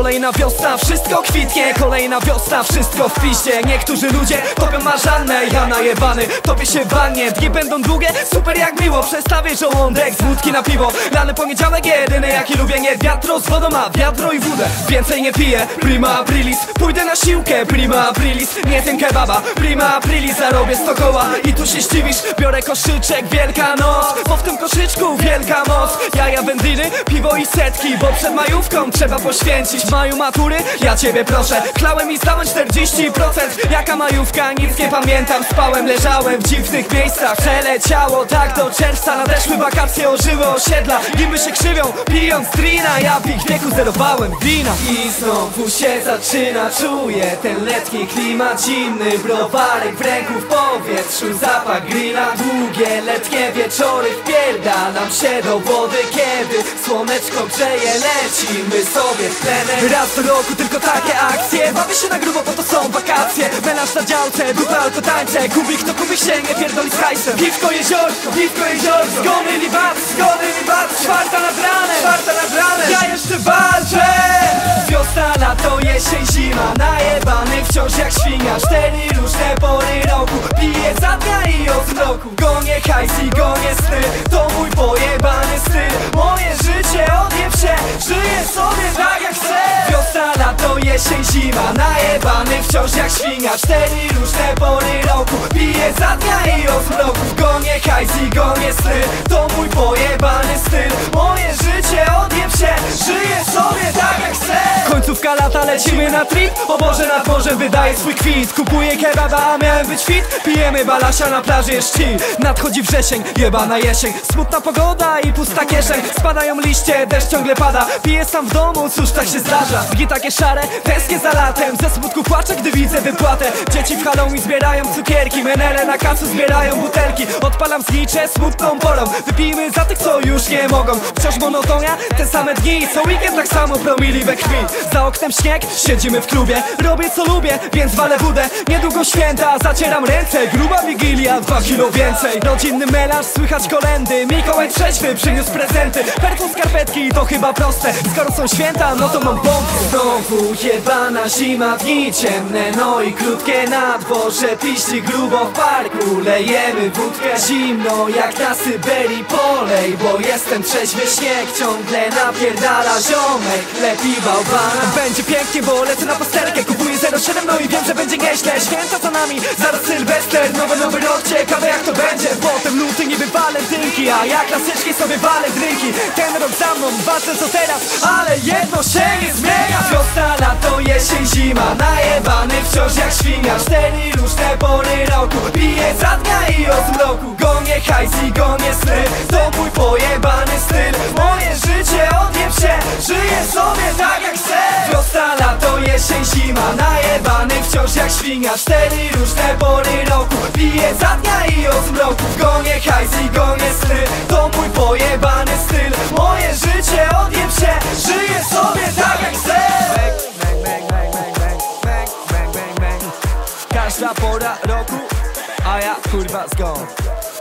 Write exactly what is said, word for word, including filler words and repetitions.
Kolejna wiosna, wszystko kwitnie. Kolejna wiosna, wszystko w piście. Niektórzy ludzie topią marzannę, ja najebany topię się w wannie. Dni będą długie, super jak miło. Przestawię żołądek z wódki na piwo. Lany poniedziałek jedyny jaki lubię. Nie wiatro z wodą, a wiadro i wódę. Więcej nie piję, prima aprilis. Pójdę na siłkę, prima aprilis. Nie zjem kebaba, prima aprilis. Zarobię sto koła i tu się zdziwisz. Biorę koszyczek, wielka noc, bo w tym koszyczku wielka moc. Jaja, wędliny, piwo i setki, bo przed majówką trzeba poświęcić. W maju matury, ja ciebie proszę. Chlałem i zdałem czterdzieści procent. Jaka majówka, nic nie pamiętam. Spałem, leżałem w dziwnych miejscach. Przeleciało tak do czerwca. Nadeszły wakacje, ożyły osiedla. Gimby się krzywią, pijąc drina. Ja w ich wieku zerowałem wina. I znowu się zaczyna, czuję ten letni klimat zimny. Browarek w ręku, w powietrzu zapach grilla. Długie letnie wieczory, wpierdalam się do wody, kiedy słoneczko grzeje, lecimy sobie w plener. Raz do roku tylko takie akcje, bawię się na grubo, bo to są wakacje. Melanż na działce, dupę alko tańczę. Kubik to kubik się nie pierdoli z hajsem. Piwko jeziorko, piwko jeziorko. Zgony li bat, zgony li bat. Czwarta nad ranem, czwarta nad ranem. Ja jeszcze walczę. Wiosna, lato, jesień, zima. Najebany wciąż jak świnia. Cztery różne pory roku. Piję za dnia i od zmroku. Gonię hajs i gonię sny. To mój pojebany styl. Moje życie odjebcie. Żyję sobie tak jak chcę. Wiosna, lato, jesień, zima. Najebany wciąż jak świnia. Cztery różne pory roku. Piję za dnia i od zmroku. Gonię hajs i gonię sny. To mój pojebany styl. Moje życie odjebcie. Żyję sobie tak jak chcę. Końcówka lata, lecimy na trip. O Boże, nad morzem wydaje swój kwit. Kupuję kebaba, a miałem być fit. Pijemy balasia, na plaży jest chill. Nadchodzi wrzesień, jebana jesień. Smutna pogoda i pusta kieszeń. Spadają liście, deszcz ciągle pada. Piję sam w domu, cóż tak się zdarza. Dni takie szare, tęsknię za latem. Ze smutku płaczę, gdy widzę wypłatę. Dzieci w Halloween zbierają cukierki. Menele na kasu zbierają butelki. Odpalam znicze smutną porą. Wypijmy za tych, co już nie mogą. Wciąż monotonia, te same dni. Co weekend tak samo promili we krwi. Za oknem śnieg, siedzimy w klubie. Robię co lubię, więc walę wódę. Niedługo święta, zacieram ręce. Gruba wigilia, dwa kilo więcej. Rodzinny melanż, słychać kolędy. Mikołaj trzeźwy przyniósł prezenty. Perfum, skarpetki, to chyba proste. Skoro są święta, no to mam bombę. Znowu jebana zima, dni ciemne, no i krótkie. Na dworze piści grubo, w parku lejemy wódkę. Zimno jak na Syberii, polej, bo jestem trzeźwy. Śnieg ciągle napierdala, ziomek lepi bałwana. Będzie pięknie, bo lecę na pasterkę. Kupuję zero siedem, no i wiem, że będzie nieźle. Święta za nami, zaraz Sylwester. Nowy, nowy rok, ciekawe jak to będzie. Potem luty niby walentynki, a ja klasycznie sobie walę drinki. Ten rok za mną, ważne co teraz, ale jedno się nie zmienia. Wiosna, lato, jesień, zima. Najebany wciąż jak świnia. Cztery różne pory roku. Piję za dnia i od zmroku. Gonię hajs i gonię sny. To mój pojebany styl. Moje życie odjebcie. Żyję sobie tak jak chcę. Wiosna, lato, jesień, zima. Najebany wciąż jak świnia. Cztery różne pory roku. Piję za dnia i od zmroku. Gonię hajs i gonię sny. To mój pojebany styl. Moje życie odjebcie. Żyję sobie tak jak chcę. Każda pora roku, a ja kurwa zgon.